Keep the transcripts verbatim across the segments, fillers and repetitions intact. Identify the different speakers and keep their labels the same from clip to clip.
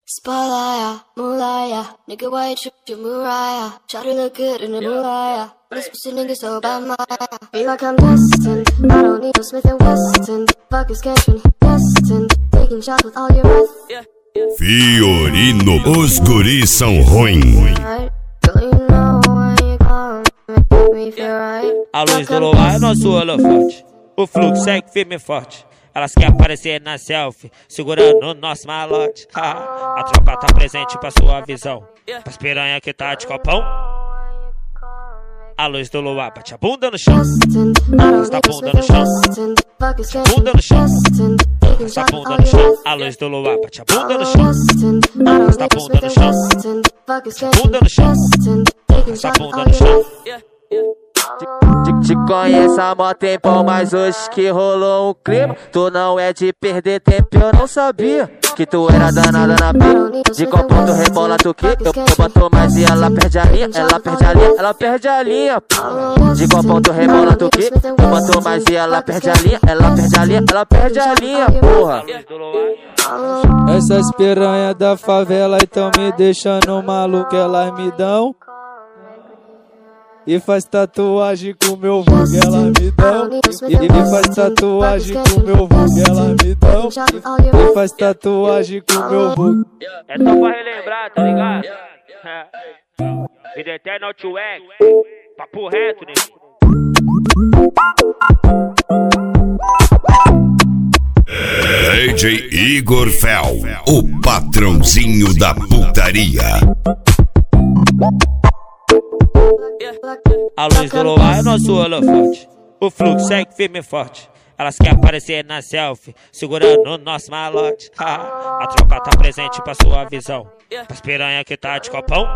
Speaker 1: Spotlight, moonlight, nigga, why you trip your Mariah? Try to look good in the moonlight, but this pussy nigga so bad, my. Feel like I'm destined, I don't need no Smith and Wesson. Fuck is catching, destined, taking shots with all your breath.
Speaker 2: Fiorino, os guris são ruins.
Speaker 3: A luz do luar é nosso holofote, o fluxo segue firme e forte. Elas querem aparecer na selfie, segurando o nosso malote. A tropa tá presente pra sua visão, pras piranha que tá de copão. A luz do luar bate a bunda no chão, arrasta a bunda no chão, bate a bunda no chão, arrasta a bunda no chão. A luz do luar bate a bunda no chão, arrasta a bunda no chão, bate a bunda no chão, arrasta a bunda no chão.
Speaker 4: Te, te conheço há mó tempão, mas hoje que rolou um clima. Tu não é de perder tempo, eu não sabia que tu era danada na pia. De qual ponto rebola tu que? Eu, eu boto mais e ela perde a linha. Ela perde a linha, ela perde a linha. De qual ponto rebola tu que? Eu boto mais e ela perde a linha. Ela perde a linha, ela perde a linha, porra.
Speaker 5: Essas piranha da favela então me deixando maluco, elas me dão. E faz tatuagem com meu vulgo, ela me dão. E, e faz tatuagem com meu vulgo, ela me dão. E, e faz tatuagem com meu vulgo.
Speaker 3: É só pra relembrar, tá ligado? Vida eterna, Outweg, papo reto, né?
Speaker 2: D J Igor Fel, o patrãozinho da putaria.
Speaker 3: A luz do luar é nosso holofote, o fluxo segue firme e forte. Elas querem aparecer na selfie, segurando o nosso malote. A tropa tá presente pra sua visão, pras piranha que tá de copão.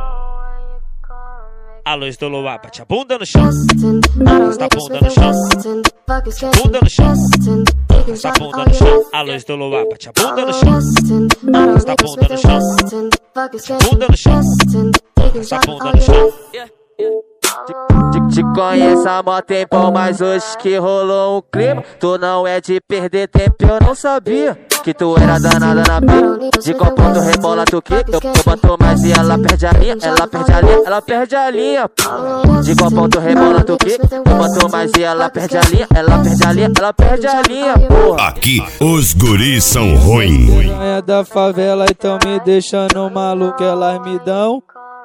Speaker 3: A luz do luar bate a bunda no chão, arrasta a bunda no chão, bate a bunda no chão, arrasta a bunda no chão. A luz do luar bate a bunda no chão, arrasta a bunda no chão, bate a bunda no chão, arrasta a bunda no chão.
Speaker 4: Te, te conheço há mó tempão, mas hoje que rolou um clima. Tu não é de perder tempo, eu não sabia que tu era danada na pia. De qual ponto rebola tu que? Eu, eu boto mais e ela perde a linha. Ela perde a linha, ela perde a linha. De qual ponto rebola tu que? Eu boto mais e ela perde a linha. Ela perde a linha, ela perde a linha, porra.
Speaker 2: Aqui os guris são ruins.
Speaker 5: Piranha da favela então me deixando maluco, elas me dão.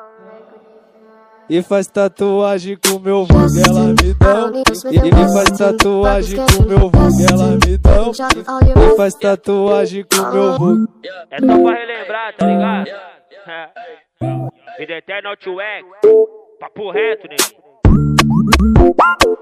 Speaker 5: E faz tatuagem com meu vulgo, ela me dão. E, e faz tatuagem com meu vulgo, ela me dão. E, e faz tatuagem com meu vulgo.
Speaker 3: É só pra relembrar, tá ligado? Vida eterna, Outweg, papo reto, né?